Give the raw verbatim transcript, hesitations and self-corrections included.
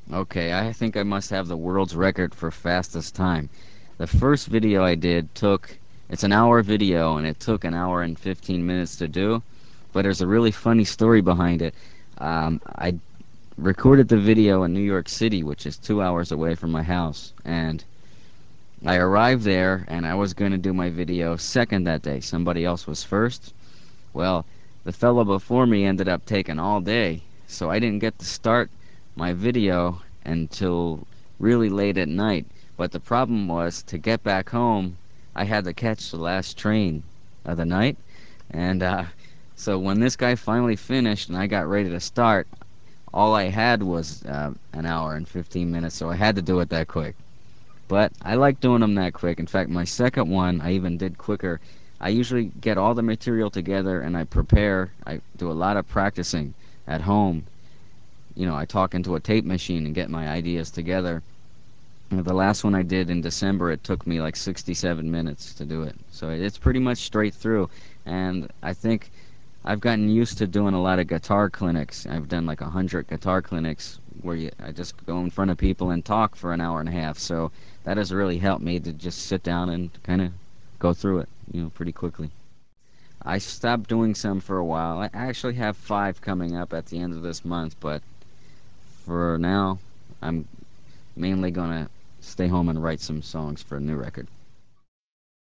Okay, I think I must have the world's record for fastest time. The first video I did took, it's an hour video, and it took an hour and fifteen minutes to do, but there's a really funny story behind it. Um, I recorded the video in New York City, which is two hours away from my house, and I arrived there, and I was going to do my video second that day. Somebody else was first. Well, the fellow before me ended up taking all day, so I didn't get to start my video until really late at night. But the problem was, to get back home, I had to catch the last train of the night. And uh, so when this guy finally finished and I got ready to start, all I had was uh, an hour and fifteen minutes, so I had to do it that quick. But I like doing them that quick. In fact, my second one I even did quicker. I usually get all the material together and I prepare. I do a lot of practicing at home. You know, I talk into a tape machine and get my ideas together. The last one I did in December, it took me like sixty-seven minutes to do it. So it's pretty much straight through. And I think I've gotten used to doing a lot of guitar clinics. I've done like a hundred guitar clinics where you, I just go in front of people and talk for an hour and a half. So that has really helped me to just sit down and kind of go through it, you know, pretty quickly. I stopped doing some for a while. I actually have five coming up at the end of this month, but for now, I'm mainly gonna stay home and write some songs for a new record.